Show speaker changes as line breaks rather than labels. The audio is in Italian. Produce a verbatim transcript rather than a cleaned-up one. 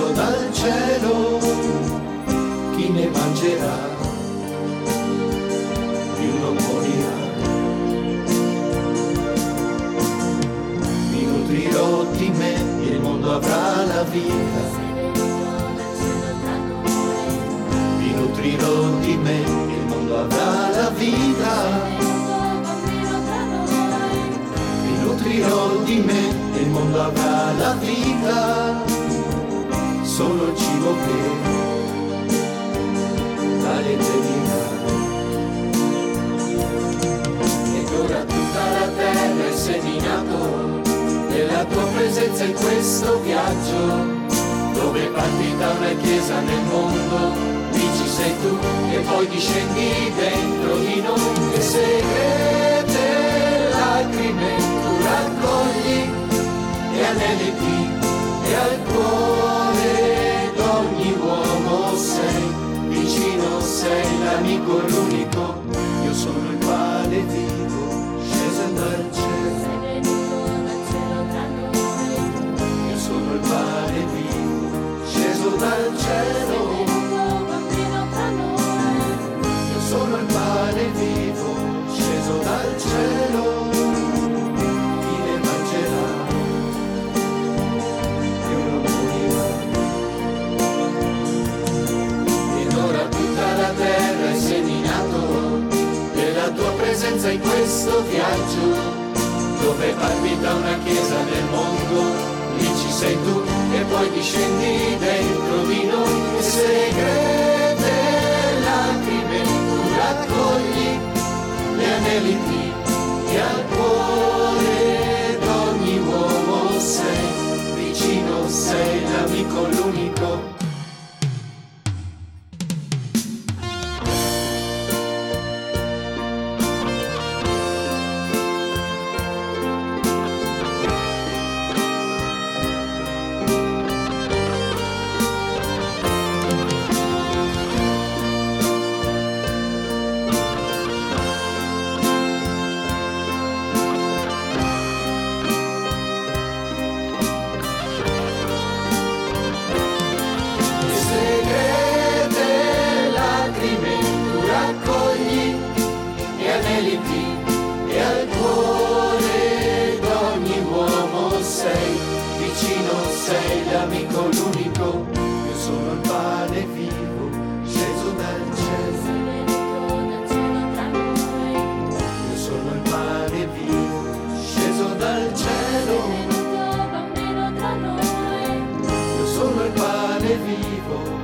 sceso dal cielo, chi ne mangerà più non morirà. Mi nutrirò di me, il mondo avrà la vita. Mi nutrirò di me, il mondo avrà la vita. Mi nutrirò di me, il mondo avrà la vita. Solo il cibo che dà l'eternità. Ed ora tutta la terra è seminato nella tua presenza in questo viaggio, dove parti da una chiesa nel mondo, lì ci sei tu e poi discendi dentro di noi. Le segrete lacrime tu raccogli e aneliti e al cuore d'ogni uomo sei vicino, sei l'amico, l'unico. Io sono il pane vivo sceso dal cielo. Io sono il pane vivo sceso dal cielo. Io sono il pane vivo sceso dal cielo. La tua presenza in questo viaggio, dove parti da una chiesa nel mondo, lì ci sei tu e poi discendi dentro di noi. E segrete lacrime tu raccogli, le aneliti e al cuore d'ogni uomo sei vicino, sei l'amico, l'unico. E al cuore d'ogni uomo sei vicino, sei l'amico, l'unico. Io sono il pane vivo sceso dal cielo. Io sono il pane vivo sceso dal cielo. Io sono il pane vivo